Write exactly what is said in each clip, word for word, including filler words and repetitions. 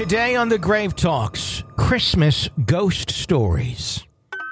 Today on the Grave Talks, Christmas ghost stories.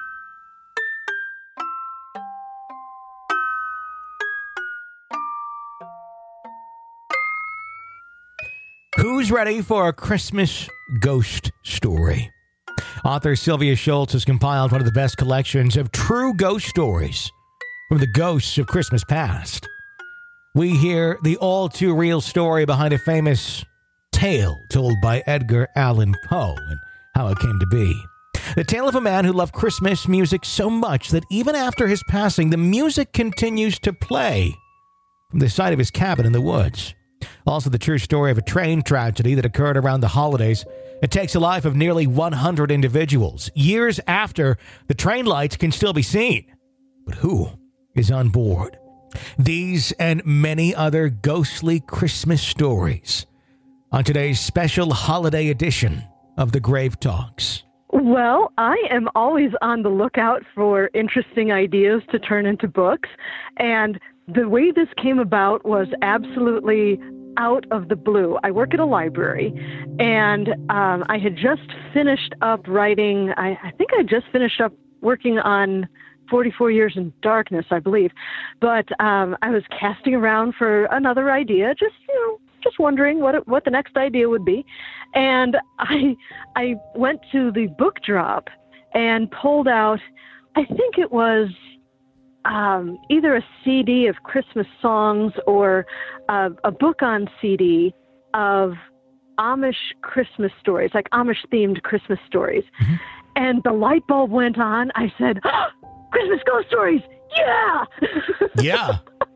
Who's ready for a Christmas ghost story? Author Sylvia Schultz has compiled one of the best collections of true ghost stories from the ghosts of Christmas past. We hear the all-too-real story behind a famous tale told by Edgar Allan Poe and how it came to be. The tale of a man who loved Christmas music so much that even after his passing, the music continues to play from the side of his cabin in the woods. Also, the true story of a train tragedy that occurred around the holidays. It takes the life of nearly one hundred individuals, years after the train lights can still be seen. But who is on board? These and many other ghostly Christmas stories on today's special holiday edition of the Grave Talks. Well, I am always on the lookout for interesting ideas to turn into books, and the way this came about was absolutely out of the blue. I work at a library, and um, I had just finished up writing, I, I think I just finished up working on forty-four Years in Darkness, I believe, but um, I was casting around for another idea, just, you know, just wondering what it, what the next idea would be. And I I went to the book drop and pulled out, I think it was um, either a C D of Christmas songs or uh, a book on C D of Amish Christmas stories, like Amish-themed Christmas stories. Mm-hmm. And the light bulb went on. I said, oh, Christmas ghost stories! Yeah! Yeah.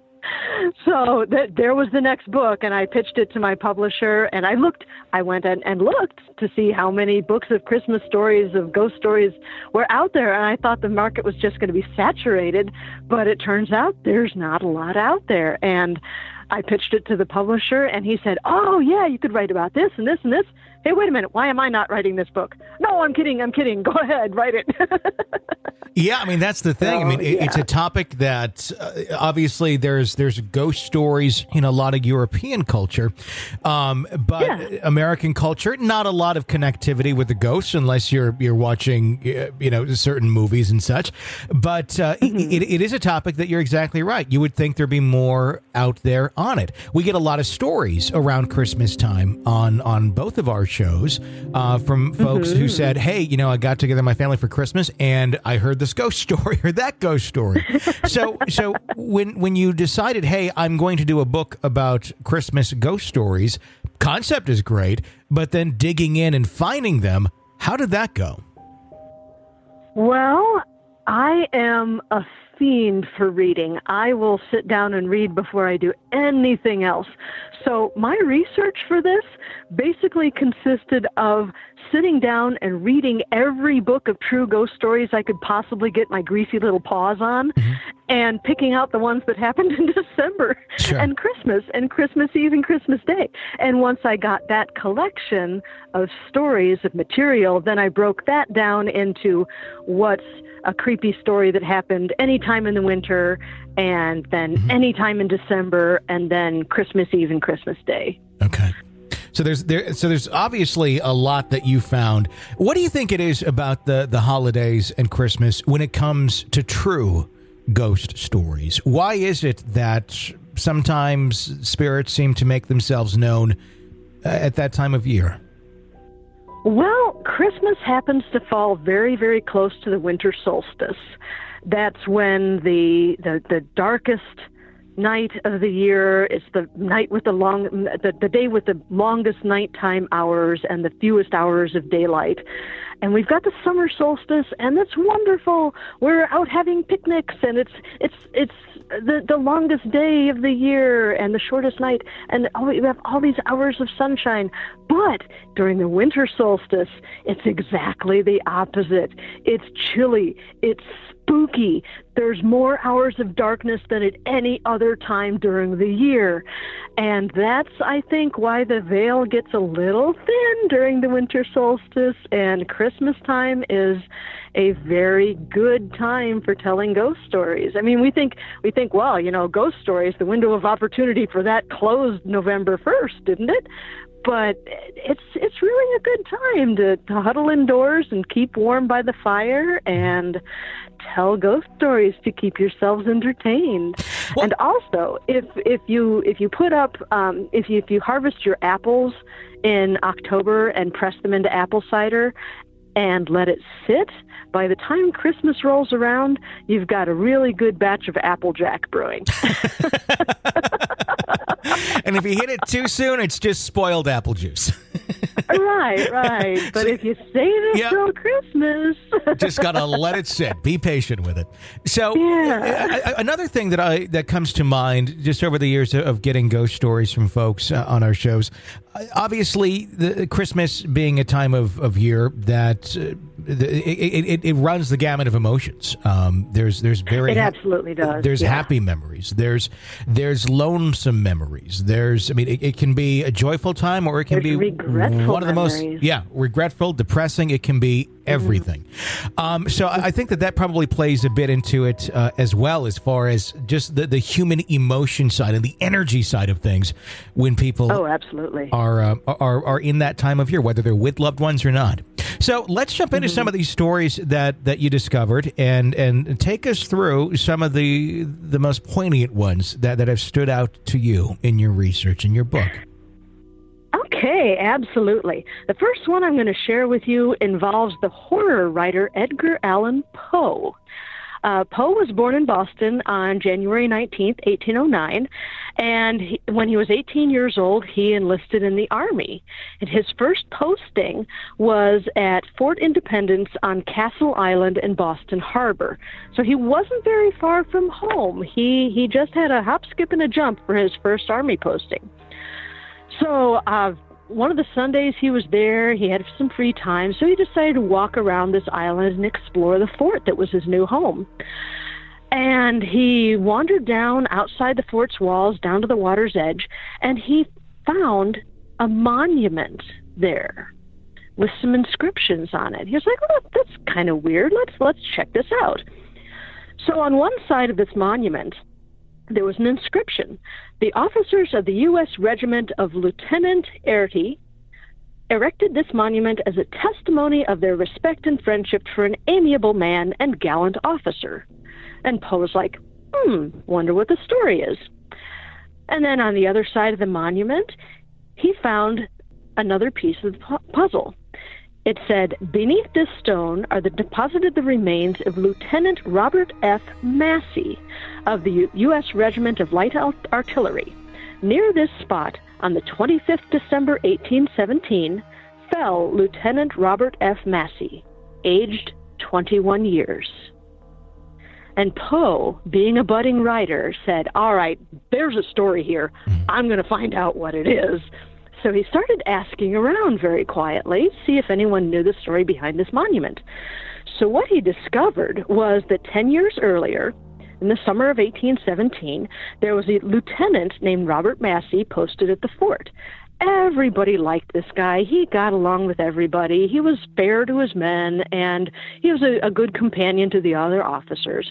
So th- there was the next book, and I pitched it to my publisher, and I looked, I went and, and looked to see how many books of Christmas stories, of ghost stories were out there, and I thought the market was just going to be saturated, but it turns out there's not a lot out there. And I pitched it to the publisher, and he said, oh, yeah, you could write about this and this and this. Hey, wait a minute, why am I not writing this book? No, I'm kidding, I'm kidding. Go ahead, write it. Yeah, I mean, that's the thing. So, I mean, it, yeah. it's a topic that uh, obviously there's there's ghost stories in a lot of European culture, um, but Yeah. American culture, not a lot of connectivity with the ghosts unless you're you're watching, uh, you know, certain movies and such. But uh, Mm-hmm. it, it is a topic that you're exactly right. You would think there'd be more out there on it. We get a lot of stories around Christmas time on on both of our shows uh, from folks Mm-hmm. who said, hey, you know, I got together with my family for Christmas and I heard this ghost story or that ghost story. so so when when you decided, hey, I'm going to do a book about Christmas ghost stories, concept is great, but then digging in and finding them, how did that go? Well, I am a fiend for reading. I will sit down and read before I do anything else. So my research for this basically consisted of sitting down and reading every book of true ghost stories I could possibly get my greasy little paws on, mm-hmm. and picking out the ones that happened in December Sure. and Christmas and Christmas Eve and Christmas Day. And once I got that collection of stories, of material, then I broke that down into what's a creepy story that happened any time in the winter, and then mm-hmm. any time in December, and then Christmas Eve and Christmas Day. Okay. So there's there so there's obviously a lot that you found. What do you think it is about the, the holidays and Christmas when it comes to true ghost stories? Why is it that sometimes spirits seem to make themselves known at that time of year? Well, Christmas happens to fall very, very close to the winter solstice. That's when the the, the darkest night of the year. It's the night with the long, the, the day with the longest nighttime hours and the fewest hours of daylight. And we've got the summer solstice, and it's wonderful. We're out having picnics, and it's it's it's the the longest day of the year and the shortest night, and all, we have all these hours of sunshine. But during the winter solstice, it's exactly the opposite. It's chilly. It's spooky. There's more hours of darkness than at any other time during the year. And that's, I think, why the veil gets a little thin during the winter solstice, and Christmas time is a very good time for telling ghost stories. I mean, we think, we think, well, you know, ghost stories, the window of opportunity for that closed November first, didn't it? but it's it's really a good time to, to huddle indoors and keep warm by the fire and tell ghost stories to keep yourselves entertained. Well, and also, if if you if you put up um, if you if you harvest your apples in October and press them into apple cider and let it sit, by the time Christmas rolls around, you've got a really good batch of Applejack brewing. And if you hit it too soon, it's just spoiled apple juice. Right, right. But so, if you save it yeah, till Christmas, just gotta let it sit. Be patient with it. So, yeah. uh, another thing that I that comes to mind just over the years of getting ghost stories from folks uh, on our shows, uh, obviously, the Christmas being a time of, of year that uh, the, it, it, it runs the gamut of emotions. Um, there's there's very it absolutely does. There's yeah. happy memories. There's there's lonesome memories. There's I mean, it, it can be a joyful time or it can there's be regretful one of the memories. most yeah regretful, depressing. It can be everything. Mm-hmm. Um, so I, I think that that probably plays a bit into it uh, as well, as far as just the, the human emotion side and the energy side of things when people oh absolutely are uh, are are in that time of year, whether they're with loved ones or not. So let's jump into mm-hmm. some of these stories that, that you discovered and, and take us through some of the the most poignant ones that, that have stood out to you in your research, in your book. Okay, absolutely. The first one I'm going to share with you involves the horror writer Edgar Allan Poe. Uh, Poe was born in Boston on January nineteenth, eighteen oh nine, and he, when he was eighteen years old, he enlisted in the Army. And his first posting was at Fort Independence on Castle Island in Boston Harbor. So he wasn't very far from home. He, he just had a hop, skip, and a jump for his first Army posting. So uh, one of the Sundays he was there, he had some free time, so he decided to walk around this island and explore the fort that was his new home. And he wandered down outside the fort's walls, down to the water's edge, and he found a monument there with some inscriptions on it. He was like, "Oh, that's kind of weird. Let's let's check this out." So on one side of this monument, there was an inscription. The officers of the U S Regiment of Lieutenant Airty erected this monument as a testimony of their respect and friendship for an amiable man and gallant officer. And Poe was like, hmm, wonder what the story is. And then on the other side of the monument, he found another piece of the puzzle. It said, beneath this stone are the deposited the remains of Lieutenant Robert F. Massey of the U S Regiment of Light Artillery. Near this spot, on the twenty-fifth of December, eighteen seventeen, fell Lieutenant Robert F. Massey, aged twenty-one years. And Poe, being a budding writer, said, all right, there's a story here. I'm going to find out what it is. So he started asking around very quietly, see if anyone knew the story behind this monument. So what he discovered was that ten years earlier, in the summer of eighteen seventeen, there was a lieutenant named Robert Massey posted at the fort. Everybody liked this guy. He got along with everybody. He was fair to his men, and he was a, a good companion to the other officers.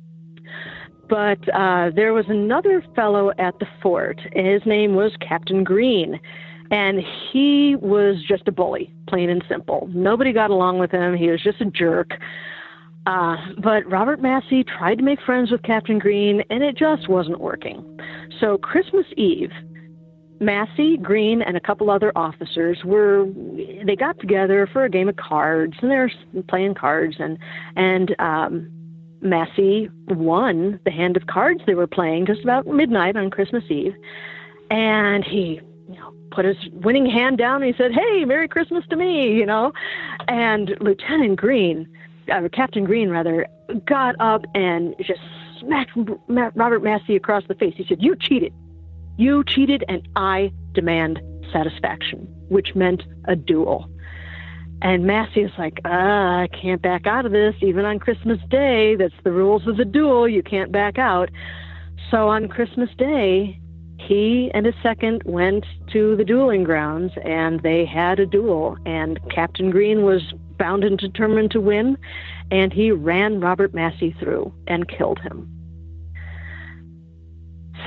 But uh, there was another fellow at the fort, and his name was Captain Green. And he was just a bully, plain and simple. Nobody got along with him. He was just a jerk. Uh, but Robert Massey tried to make friends with Captain Green, and it just wasn't working. So Christmas Eve, Massey, Green, and a couple other officers were, they got together for a game of cards, and they were playing cards, and, and um, Massey won the hand of cards they were playing just about midnight on Christmas Eve. And he, you know, put his winning hand down and he said, hey, Merry Christmas to me, you know. And Lieutenant Green, uh, Captain Green, rather, got up and just smacked Robert Massey across the face. He said, you cheated. You cheated, and I demand satisfaction, which meant a duel. And Massey is like, uh, I can't back out of this. Even on Christmas Day, that's the rules of the duel. You can't back out. So on Christmas Day, he and his second went to the dueling grounds, and they had a duel. And Captain Green was bound and determined to win, and he ran Robert Massey through and killed him.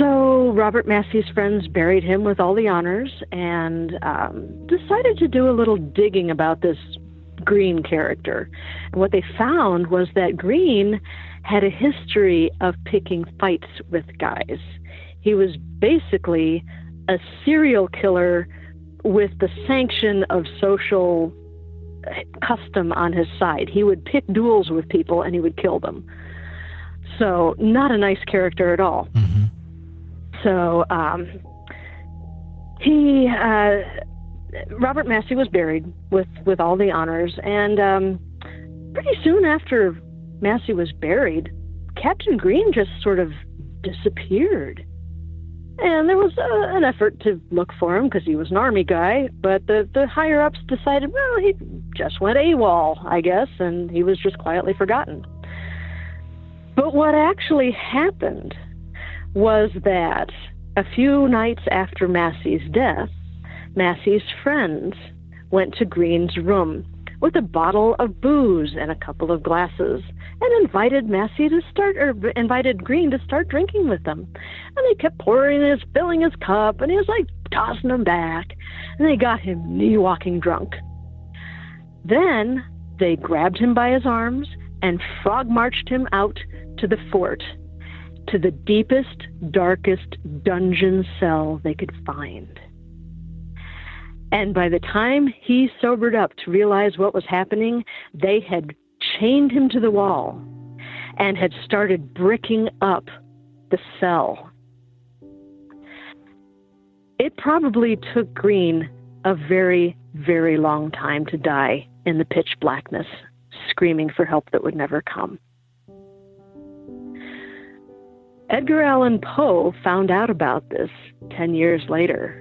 So Robert Massey's friends buried him with all the honors and um, decided to do a little digging about this Green character. And what they found was that Green had a history of picking fights with guys. He was basically a serial killer with the sanction of social custom on his side. He would pick duels with people and he would kill them. So not a nice character at all. Mm-hmm. So um, he, uh, Robert Massey was buried with, with all the honors, and um, pretty soon after Massey was buried, Captain Green just sort of disappeared. And there was uh, an effort to look for him because he was an Army guy, but the, the higher-ups decided, well, he just went AWOL, I guess, and he was just quietly forgotten. But what actually happened was that a few nights after Massey's death, Massey's friends went to Green's room with a bottle of booze and a couple of glasses and invited Massey to start, or invited Green to start drinking with them. And they kept pouring his, filling his cup, and he was like tossing them back, and they got him knee-walking drunk. Then they grabbed him by his arms and frog-marched him out to the fort, to the deepest, darkest dungeon cell they could find. And by the time he sobered up to realize what was happening, they had chained him to the wall and had started bricking up the cell. It probably took Green a very, very long time to die in the pitch blackness, screaming for help that would never come. Edgar Allan Poe found out about this ten years later,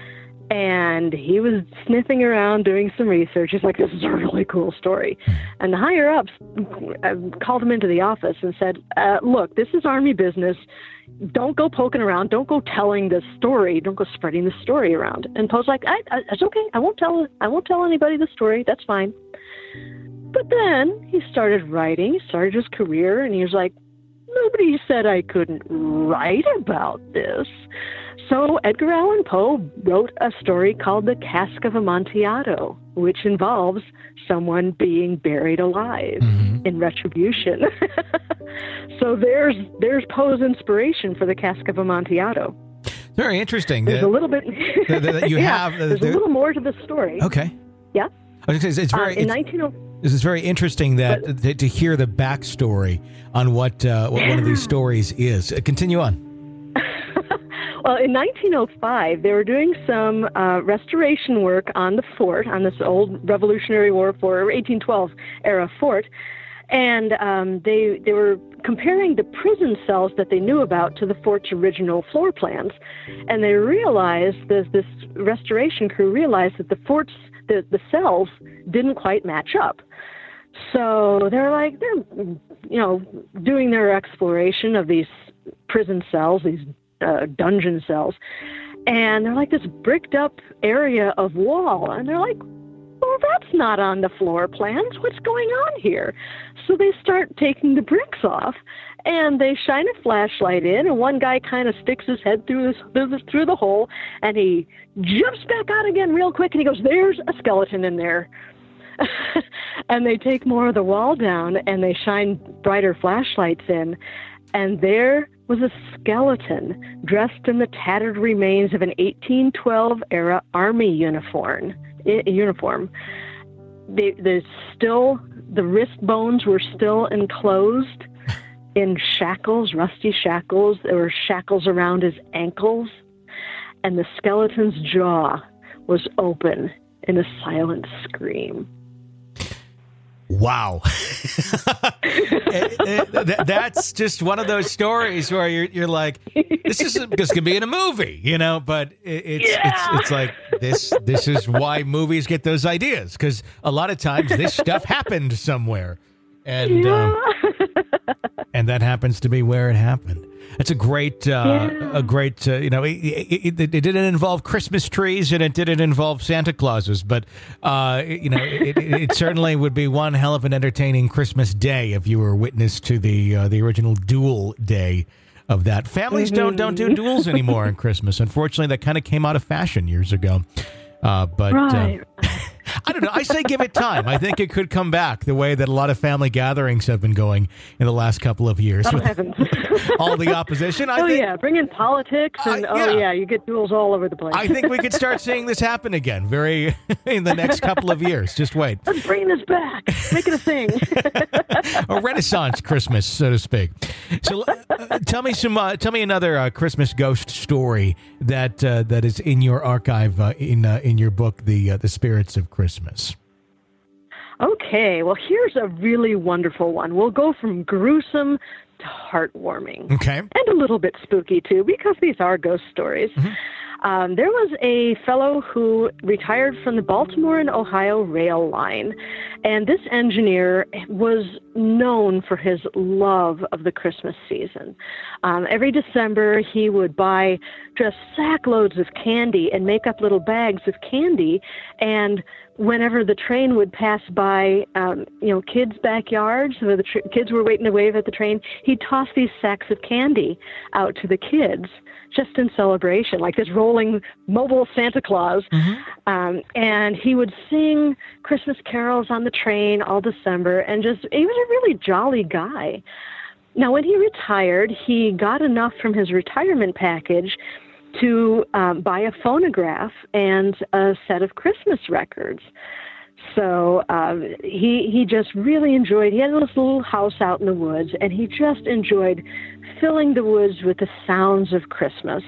and he was sniffing around doing some research. He's like, this is a really cool story. And the higher-ups called him into the office and said, uh, look, this is Army business. Don't go poking around. Don't go telling this story. Don't go spreading the story around. And Poe's like, I, I, it's okay. I won't tell I won't tell anybody the story. That's fine. But then he started writing. He started his career, and he was like, nobody said I couldn't write about this. So Edgar Allan Poe wrote a story called The Cask of Amontillado, which involves someone being buried alive mm-hmm. in retribution. So there's there's Poe's inspiration for The Cask of Amontillado. Very interesting. There's the, a little bit. the, the, you yeah, have. There's the, a little more to the story. Okay. Yeah. It's, it's very. Uh, in nineteen oh. This is very interesting that but, to, to hear the backstory on what uh, what one of these stories is. Uh, continue on. Well, in nineteen oh five, they were doing some uh, restoration work on the fort, on this old Revolutionary War fort, or eighteen twelve era fort, and um, they they were comparing the prison cells that they knew about to the fort's original floor plans, and they realized this this restoration crew realized that the fort's the, the cells didn't quite match up. So they're like they're you know doing their exploration of these prison cells, these Uh, dungeon cells, and they're like this bricked up area of wall, and they're like, well, that's not on the floor plans. What's going on here? So they start taking the bricks off, and they shine a flashlight in, and one guy kind of sticks his head through, this, through, the, through the hole, and he jumps back out again real quick, and he goes, there's a skeleton in there. And they take more of the wall down, and they shine brighter flashlights in, and there was a skeleton dressed in the tattered remains of an eighteen twelve era Army uniform. I, uniform. They, the still the wrist bones were still enclosed in shackles, rusty shackles. There were shackles around his ankles, and the skeleton's jaw was open in a silent scream. Wow. it, it, that's just one of those stories where you're you're like, this is this could be in a movie, you know, but it, it's, yeah. it's it's like this this is why movies get those ideas, because a lot of times this stuff happened somewhere, and yeah. um, and that happens to be where it happened. It's a great, uh, yeah. a great, uh, you know, it, it, it, it didn't involve Christmas trees and it didn't involve Santa Clauses, but, uh, you know, it, it certainly would be one hell of an entertaining Christmas day if you were witness to the uh, the original Duel Day of that. Families don't don't do duels anymore on Christmas. Unfortunately, that kind of came out of fashion years ago. Uh, but right. uh, I don't know. I say give it time. I think it could come back the way that a lot of family gatherings have been going in the last couple of years. Oh, with heavens. all the opposition. I oh, think, yeah. Bring in politics. And, uh, yeah. oh, yeah, you get duels all over the place. I think we could start seeing this happen again very in the next couple of years. Just wait. Let's bring this back. Make it a thing. A Renaissance Christmas, so to speak. So uh, tell me some. Uh, tell me another uh, Christmas ghost story that uh, that is in your archive uh, in uh, in your book, the uh, the Spirits of Christmas. Okay, well, here's a really wonderful one. We'll go from gruesome to heartwarming. Okay. And a little bit spooky, too, because these are ghost stories. Mm-hmm. Um, there was a fellow who retired from the Baltimore and Ohio rail line, and this engineer was known for his love of the Christmas season. Um, every December, he would buy just sackloads of candy and make up little bags of candy, and whenever the train would pass by, um, you know, kids' backyards, where the tr- kids were waiting to wave at the train, he'd toss these sacks of candy out to the kids, just in celebration, like this rolling mobile Santa Claus. Mm-hmm. Um, and he would sing Christmas carols on the train all December, and just, he was a really jolly guy. Now, when he retired, he got enough from his retirement package to um, buy a phonograph and a set of Christmas records. So uh, he he just really enjoyed, he had this little house out in the woods, and he just enjoyed filling the woods with the sounds of Christmas.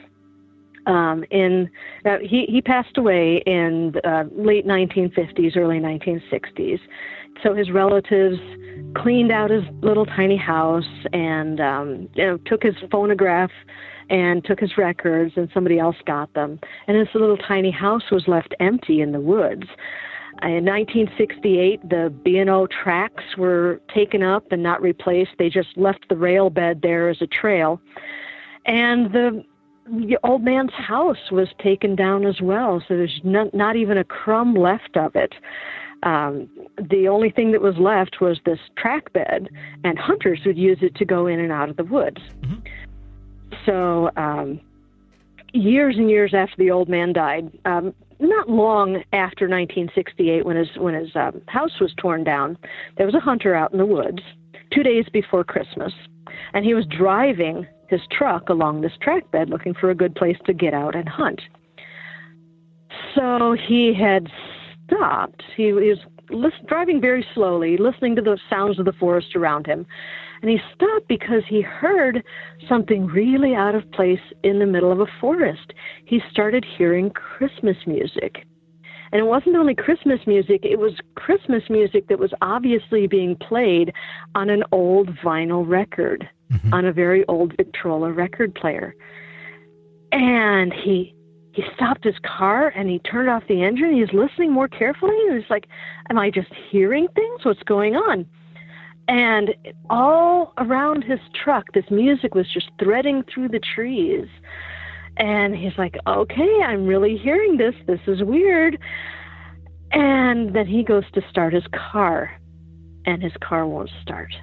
Um, in uh, he, he passed away in uh, late nineteen fifties, early nineteen sixties. So his relatives cleaned out his little tiny house and um, you know, took his phonograph and took his records, and somebody else got them. And his little tiny house was left empty in the woods. In nineteen sixty-eight, the B and O tracks were taken up and not replaced. They just left the rail bed there as a trail. And the, the old man's house was taken down as well, so there's not, not even a crumb left of it. Um, the only thing that was left was this track bed, and hunters would use it to go in and out of the woods. Mm-hmm. So um, years and years after the old man died, um, not long after nineteen sixty-eight, when his when his um, house was torn down, there was a hunter out in the woods two days before Christmas, and he was driving his truck along this track bed looking for a good place to get out and hunt. So he had stopped. He, he was listen, driving very slowly, listening to the sounds of the forest around him. And he stopped because he heard something really out of place in the middle of a forest. He started hearing Christmas music. And it wasn't only Christmas music, it was Christmas music that was obviously being played on an old vinyl record, mm-hmm. on a very old Victrola record player. And he he stopped his car and he turned off the engine. He was listening more carefully. And he's like, am I just hearing things? What's going on? And all around his truck, this music was just threading through the trees. And he's like, okay, I'm really hearing this. This is weird. And then he goes to start his car, and his car won't start.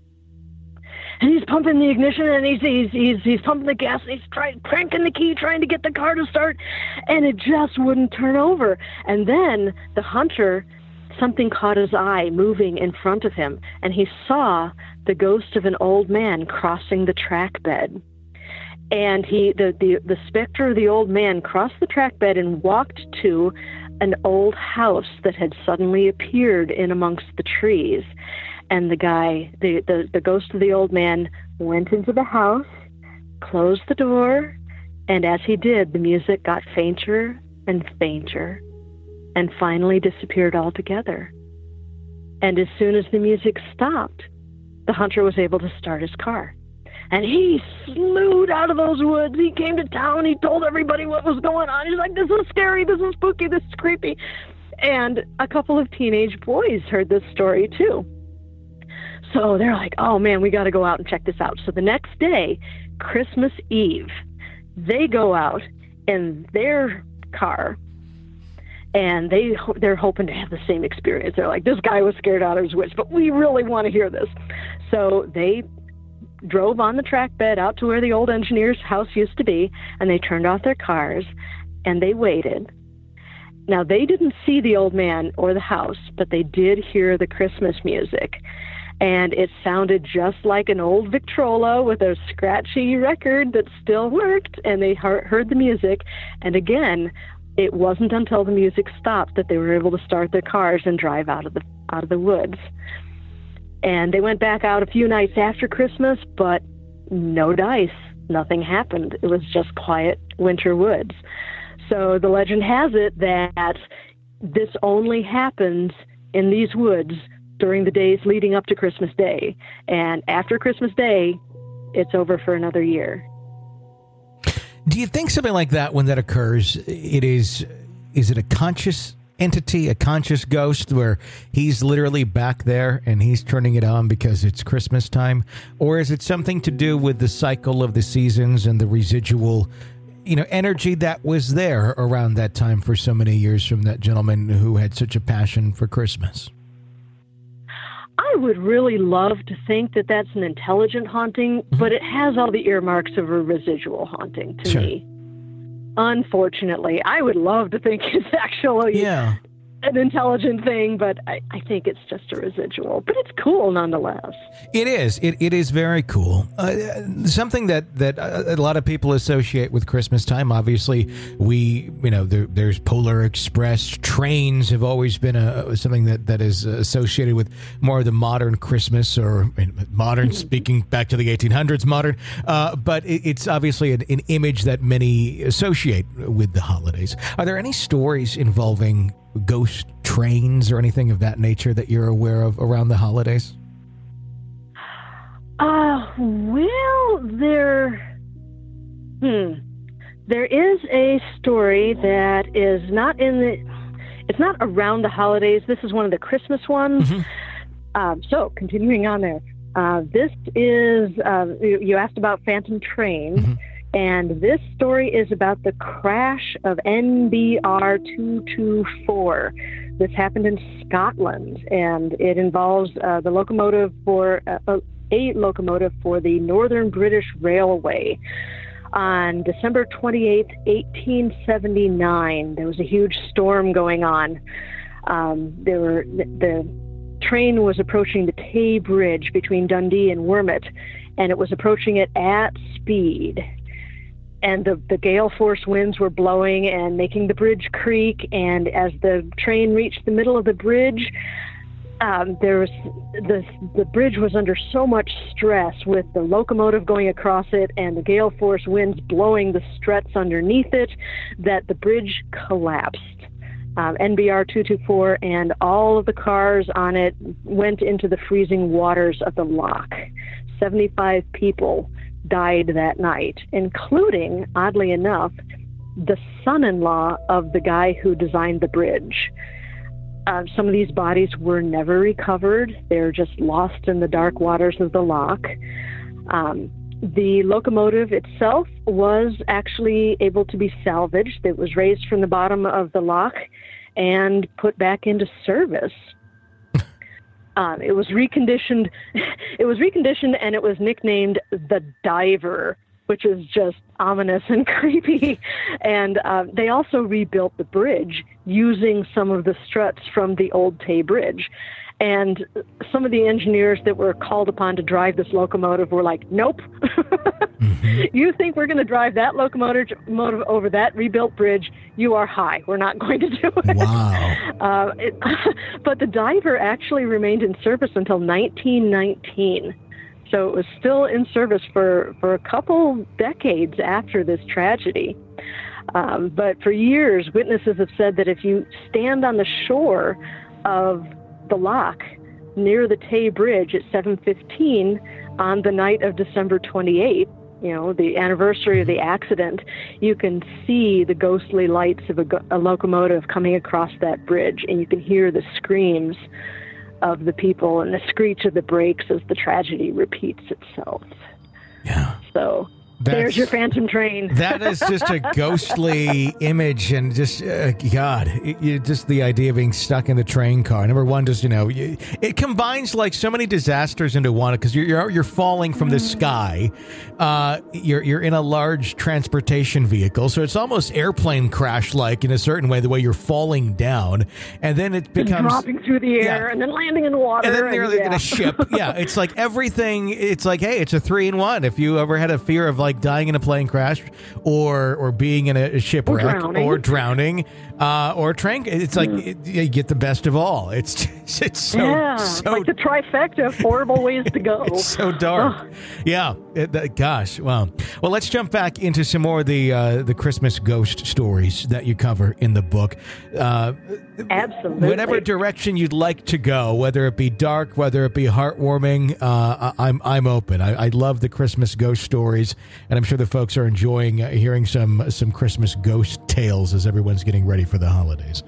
And he's pumping the ignition, and he's he's he's, he's pumping the gas, and he's trying cranking the key, trying to get the car to start, and it just wouldn't turn over. And then the hunter, something caught his eye moving in front of him, and he saw the ghost of an old man crossing the track bed. And he, the, the, the specter of the old man crossed the track bed and walked to an old house that had suddenly appeared in amongst the trees. And the guy, the, the, the ghost of the old man, went into the house, closed the door, and as he did, the music got fainter and fainter, and finally disappeared altogether. And as soon as the music stopped, the hunter was able to start his car. And he slewed out of those woods. He came to town. He told everybody what was going on. He's like, this is scary. This is spooky. This is creepy. And a couple of teenage boys heard this story, too. So they're like, oh, man, we got to go out and check this out. So the next day, Christmas Eve, they go out in their car, and they, they're hoping to have the same experience. They're like, this guy was scared out of his wits, but we really want to hear this. So they drove on the track bed out to where the old engineer's house used to be, and they turned off their cars, and they waited. Now, they didn't see the old man or the house, but they did hear the Christmas music. And it sounded just like an old Victrola with a scratchy record that still worked, and they heard the music. And again, it wasn't until the music stopped that they were able to start their cars and drive out of the out of the woods. And they went back out a few nights after Christmas, but no dice. Nothing happened. It was just quiet winter woods. So the legend has it that this only happens in these woods during the days leading up to Christmas Day. And after Christmas Day, it's over for another year. Do you think something like that, when that occurs, it is, is it a conscious entity, a conscious ghost where he's literally back there and he's turning it on because it's Christmas time? Or is it something to do with the cycle of the seasons and the residual, you know, energy that was there around that time for so many years from that gentleman who had such a passion for Christmas? I would really love to think that that's an intelligent haunting, but it has all the earmarks of a residual haunting to Sure. me. Unfortunately, I would love to think it's actually Yeah. an intelligent thing, but I, I think it's just a residual. But it's cool nonetheless. It is. It it is very cool. Uh, something that that a lot of people associate with Christmas time. Obviously, we you know there, there's Polar Express trains have always been a something that, that is associated with more of the modern Christmas, or modern speaking back to the eighteen hundreds modern. Uh, but it, it's obviously an, an image that many associate with the holidays. Are there any stories involving ghost trains or anything of that nature that you're aware of around the holidays? Uh, well, there, hmm, there is a story that is not in the, it's not around the holidays. This is one of the Christmas ones. Mm-hmm. Um, so continuing on there, uh, this is, uh, you, you asked about Phantom Train. Mm-hmm. And this story is about the crash of N B R two two four. This happened in Scotland, and it involves uh, the locomotive for uh, a locomotive for the Northern British Railway. On December twenty-eighth, eighteen seventy-nine, there was a huge storm going on. Um, there were the, the train was approaching the Tay Bridge between Dundee and Wormit, and it was approaching it at speed. And the, the gale force winds were blowing and making the bridge creak. And as the train reached the middle of the bridge, um, there was the the bridge was under so much stress with the locomotive going across it and the gale force winds blowing the struts underneath it that the bridge collapsed. Um, N B R two two four and all of the cars on it went into the freezing waters of the loch. seventy-five people died that night, including, oddly enough, the son-in-law of the guy who designed the bridge. Uh, some of these bodies were never recovered. They're just lost in the dark waters of the loch. Um, the locomotive itself was actually able to be salvaged. It was raised from the bottom of the loch and put back into service. Um, it was reconditioned. It was reconditioned, and it was nicknamed the Diver, which is just ominous and creepy. And uh, they also rebuilt the bridge using some of the struts from the old Tay Bridge. And some of the engineers that were called upon to drive this locomotive were like, nope. Mm-hmm. You think we're going to drive that locomotive motive over that rebuilt bridge? You are high. We're not going to do it. Wow. Uh, it, but the Diver actually remained in service until nineteen nineteen. So it was still in service for, for a couple decades after this tragedy. Um, but for years, witnesses have said that if you stand on the shore of the loch near the Tay Bridge at seven fifteen on the night of December twenty-eighth, you know, the anniversary of the accident, you can see the ghostly lights of a, a locomotive coming across that bridge, and you can hear the screams of the people and the screech of the brakes as the tragedy repeats itself. Yeah. So That's, There's your phantom train. That is just a ghostly image, and just uh, God, it, it, just the idea of being stuck in the train car. Number one, just you know, you, it combines like so many disasters into one because you're, you're you're falling from the sky. Uh, you're you're in a large transportation vehicle, so it's almost airplane crash like in a certain way, the way you're falling down, and then it becomes dropping through the air, yeah. and then landing in the water, and then nearly yeah. in a ship. Yeah, it's like everything. It's like, hey, it's a three in one. If you ever had a fear of like dying in a plane crash, or or being in a shipwreck, or drowning, or, drowning, uh, or a train, it's like mm. it, you get the best of all. It's it's so yeah, so like the trifecta of horrible ways to go. It's so dark. Yeah, it, that, gosh, wow. Well, let's jump back into some more of the uh, the Christmas ghost stories that you cover in the book. Uh, Absolutely. Whatever direction you'd like to go, whether it be dark, whether it be heartwarming, uh, I'm I'm open. I, I love the Christmas ghost stories, and I'm sure the folks are enjoying uh, hearing some some Christmas ghost tales as everyone's getting ready for the holidays.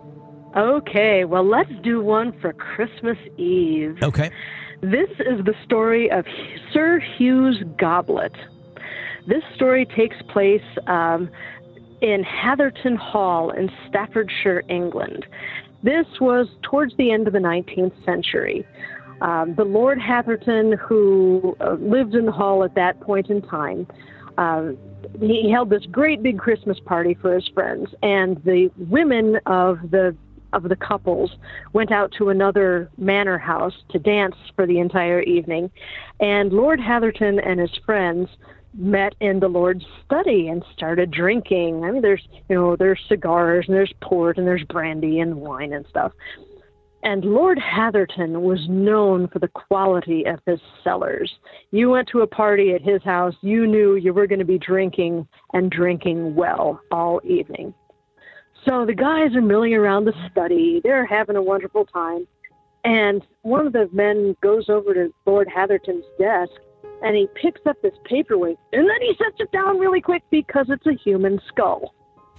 Okay, well, let's do one for Christmas Eve. Okay. This is the story of Sir Hugh's Goblet. This story takes place um, in Hatherton Hall in Staffordshire, England. This was towards the end of the nineteenth century. Um, the Lord Hatherton, who uh, lived in the hall at that point in time, uh, he held this great big Christmas party for his friends, and the women of the of the couples went out to another manor house to dance for the entire evening, and Lord Hatherton and his friends met in the Lord's study and started drinking. I mean, there's, you know, there's cigars and there's port and there's brandy and wine and stuff. And Lord Hatherton was known for the quality of his cellars. You went to a party at his house, you knew you were going to be drinking and drinking well all evening. So the guys are milling around the study. They're having a wonderful time. And one of the men goes over to Lord Hatherton's desk, and he picks up this paperweight, and then he sets it down really quick because it's a human skull.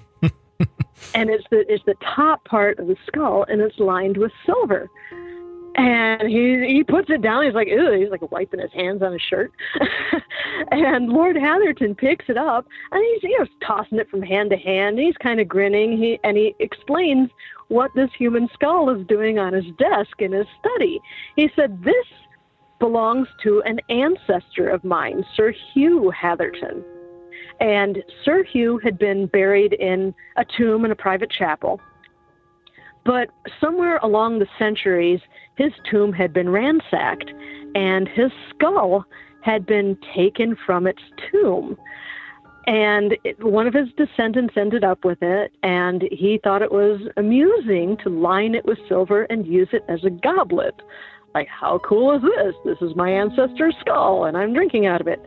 And it's the it's the top part of the skull, and it's lined with silver. And he he puts it down. He's like, ew, he's like wiping his hands on his shirt. And Lord Hatherton picks it up, and he's, you know, tossing it from hand to hand. He's kind of grinning. He and he explains what this human skull is doing on his desk in his study. He said, this belongs to an ancestor of mine, Sir Hugh Hatherton. And Sir Hugh had been buried in a tomb in a private chapel. But somewhere along the centuries, his tomb had been ransacked, and his skull had been taken from its tomb. And it, one of his descendants ended up with it, and he thought it was amusing to line it with silver and use it as a goblet. Like, how cool is this? This is my ancestor's skull, and I'm drinking out of it.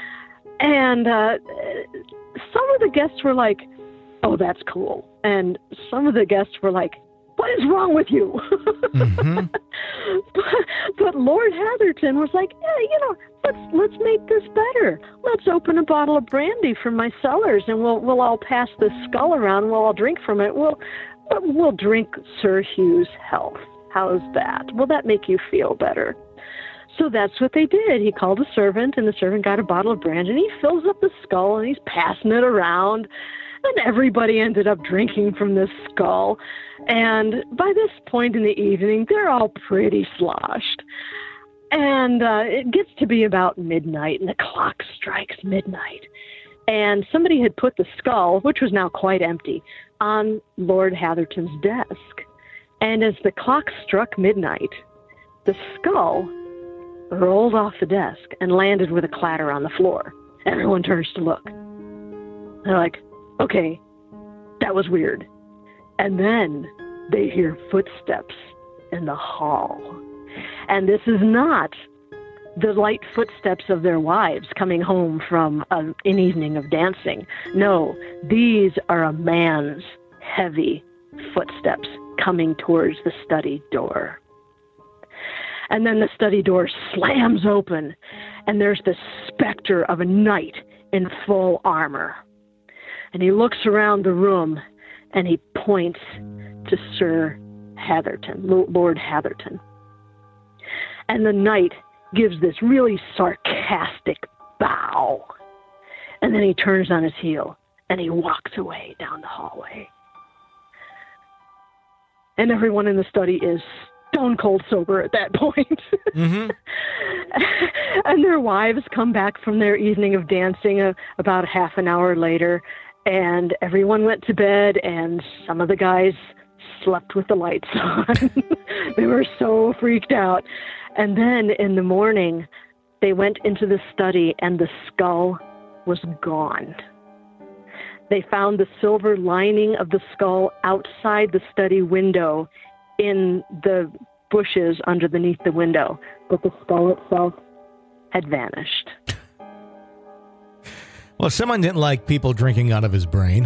And uh, some of the guests were like, oh, that's cool. And some of the guests were like, what is wrong with you? Mm-hmm. but, but Lord Hatherton was like, yeah, you know, let's let's make this better. Let's open a bottle of brandy from my cellars, and we'll we'll all pass this skull around. We'll all drink from it. We'll we'll drink Sir Hugh's health. How's that? Will that make you feel better? So that's what they did. He called a servant, and the servant got a bottle of brandy, and he fills up the skull, and he's passing it around. And everybody ended up drinking from this skull. And by this point in the evening, they're all pretty sloshed. And uh, it gets to be about midnight, and the clock strikes midnight. And somebody had put the skull, which was now quite empty, on Lord Hatherton's desk. And as the clock struck midnight, the skull rolled off the desk and landed with a clatter on the floor. Everyone turns to look. They're like, okay, that was weird. And then they hear footsteps in the hall. And this is not the light footsteps of their wives coming home from a, an evening of dancing. No, these are a man's heavy footsteps coming towards the study door. And then the study door slams open, and there's the specter of a knight in full armor. And he looks around the room, and he points to Sir Hatherton, Lord Hatherton. And the knight gives this really sarcastic bow. And then he turns on his heel and he walks away down the hallway. And everyone in the study is stone cold sober at that point. Mm-hmm. And their wives come back from their evening of dancing uh, about half an hour later, and everyone went to bed, and some of the guys slept with the lights on. They were so freaked out. And then in the morning, they went into the study, and the skull was gone. They found the silver lining of the skull outside the study window in the bushes underneath the window, but the skull itself had vanished. Well, someone didn't like people drinking out of his brain.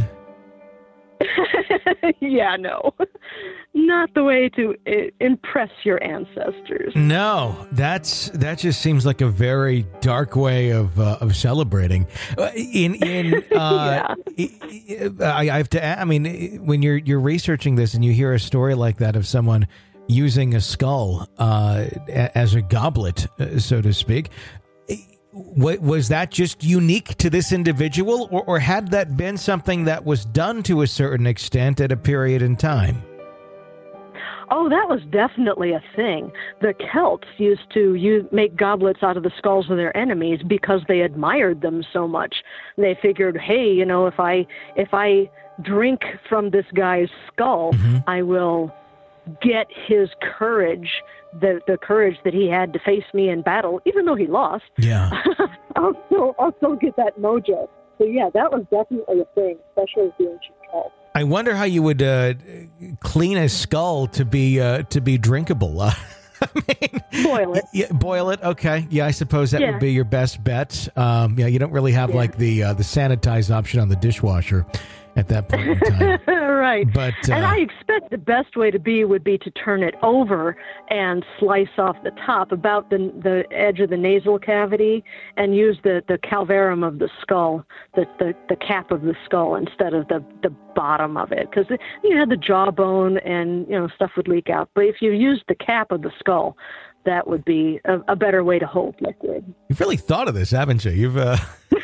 Yeah, no. Not the way to uh, impress your ancestors. No, that's that just seems like a very dark way of uh, of celebrating. In in uh, yeah. I, I have to. I mean, when you're you're researching this and you hear a story like that of someone using a skull uh, as a goblet, so to speak. Was that just unique to this individual, or, or had that been something that was done to a certain extent at a period in time? Oh, that was definitely a thing. The Celts used to use, make goblets out of the skulls of their enemies because they admired them so much. They figured, hey, you know, if I if I drink from this guy's skull, mm-hmm. I will get his courage, the the courage that he had to face me in battle, even though he lost. Yeah, I'll still I'll still get that mojo. So yeah, that was definitely a thing, especially with the ancient Celts. I wonder how you would uh, clean a skull to be uh, to be drinkable. Uh, I mean, boil it. Yeah, boil it. Okay. Yeah, I suppose that yeah. would be your best bet. Um, yeah, you don't really have yeah. like the uh, the sanitized option on the dishwasher at that point in time. Right. But, uh, and I expect the best way to be would be to turn it over and slice off the top about the the edge of the nasal cavity and use the, the calvarum of the skull, the, the, the cap of the skull instead of the, the bottom of it. Because you had the jawbone and, you know, stuff would leak out. But if you used the cap of the skull, that would be a, a better way to hold liquid. You've really thought of this, haven't you? You've... Uh...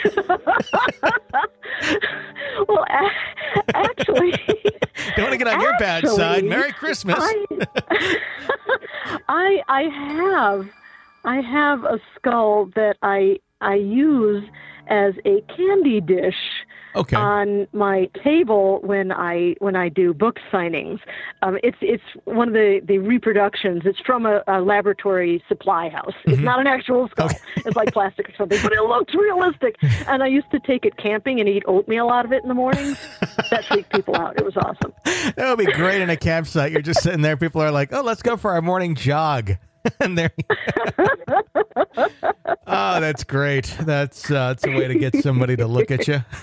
Well, a- actually... Don't want to get on your bad side. Merry Christmas. I, I, I have I have a skull that I I use as a candy dish okay. on my table when I when I do book signings. Um, it's it's one of the, the reproductions. It's from a, a laboratory supply house. It's mm-hmm. not an actual skull. Okay. It's like plastic or something, but it looks realistic. And I used to take it camping and eat oatmeal out of it in the mornings. That freaked people out. It was awesome. That would be great in a campsite. You're just sitting there. People are like, "Oh, let's go for our morning jog." And there. Oh, that's great. That's uh, that's a way to get somebody to look at you.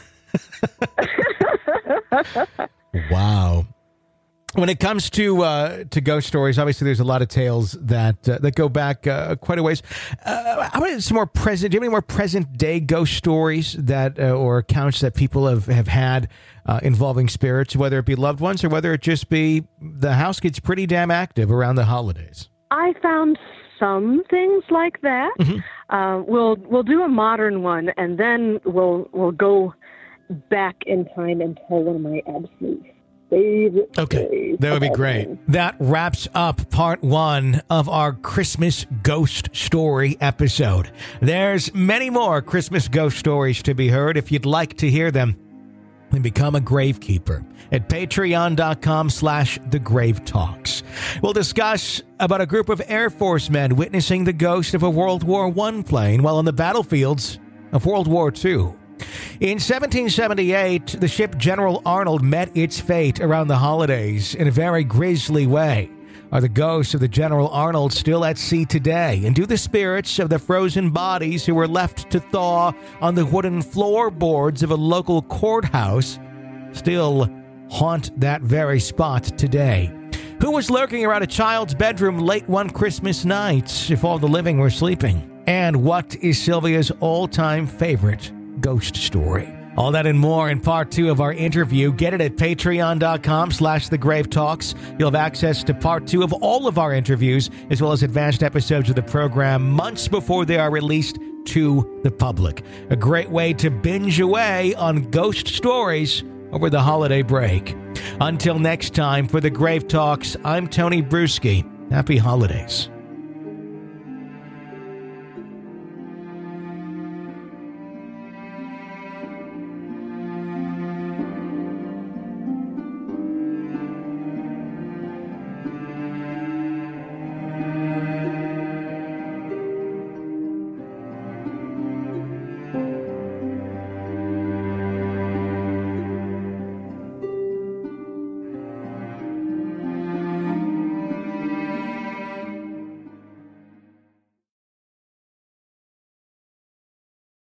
Wow. When it comes to uh, to ghost stories, obviously there's a lot of tales that uh, that go back uh, quite a ways. Uh, how about some more present? Do you have any more present day ghost stories that uh, or accounts that people have have had uh, involving spirits, whether it be loved ones or whether it just be the house gets pretty damn active around the holidays? I found some things like that. Mm-hmm. Uh, we'll we'll do a modern one, and then we'll we'll go back in time and tell one of my absolute favorite. Okay, that would be great. Time. That wraps up part one of our Christmas ghost story episode. There's many more Christmas ghost stories to be heard. If you'd like to hear them, then become a gravekeeper at patreon.com slash the grave talks. We'll discuss about a group of Air Force men witnessing the ghost of a World War One plane while on the battlefields of World War Two. In seventeen seventy-eight, the ship General Arnold met its fate around the holidays in a very grisly way. Are the ghosts of the General Arnold still at sea today? And do the spirits of the frozen bodies who were left to thaw on the wooden floorboards of a local courthouse still haunt that very spot today? Who was lurking around a child's bedroom late one Christmas night if all the living were sleeping? And what is Sylvia's all-time favorite ghost story? All that and more in part two of our interview. Get it at patreon.com slash the grave talks. You'll have access to part two of all of our interviews, as well as advanced episodes of the program months before they are released to the public. A great way to binge away on ghost stories over the holiday break. Until next time, for the Grave Talks, I'm Tony Bruschi. Happy holidays.